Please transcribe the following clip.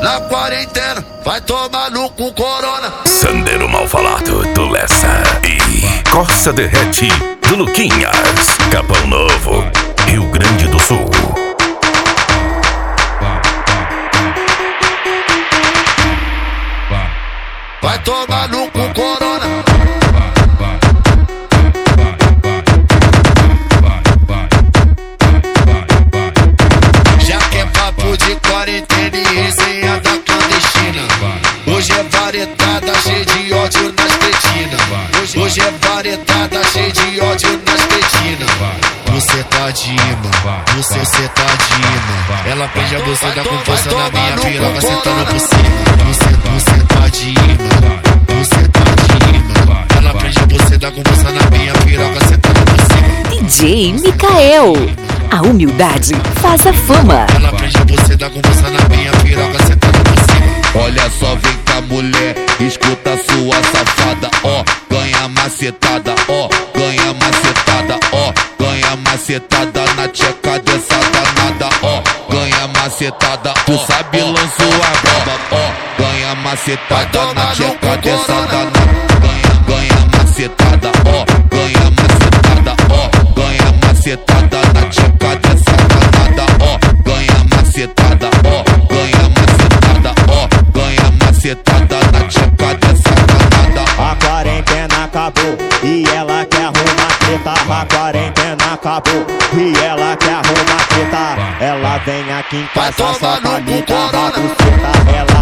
na quarentena, vai tomar no cu corona. Sandeiro mal falado do Lessa e Corsa Derrete do Luquinhas, Capão Novo, Rio Grande do Sul. Vai tomar no cu corona. Já que é papo de quarentena e resenha da clandestina, hoje é varetada cheia de ódio nas tetinas. Hoje é varetada cheia de ódio nas tetinas. Você tá de imã, você tá de imã. Ela prende a buceta com força na minha piroca, sentando por cima. Você tá de imã, você tá de imã. Ela prende a buceta com força na minha piroca, sentando por cima. DJ Mikael, a humildade faz a fama. Ela prende a buceta com força na minha piroca, sentando por cima. Olha só, vem cá mulher, escuta sua safada, ó, ganha macetada, ó, ganha macetada, ó, ganha macetada na tcheca dessa danada, ó, ganha macetada, tu sabe lançou a braba, ó, ganha macetada na tcheca dessa danada, ganha macetada, ó, ganha macetada, ó, ganha macetada na tcheca dessa danada, ó, ganha macetada, ó, ganha macetada, ó, ganha macetada na tcheca dessa danada. A quarentena acabou e ela quer arrumar treta. A quarentena acabou e ela quer arrumar treta. Ela vem aqui em casa só pra me dar uma buceta. Ela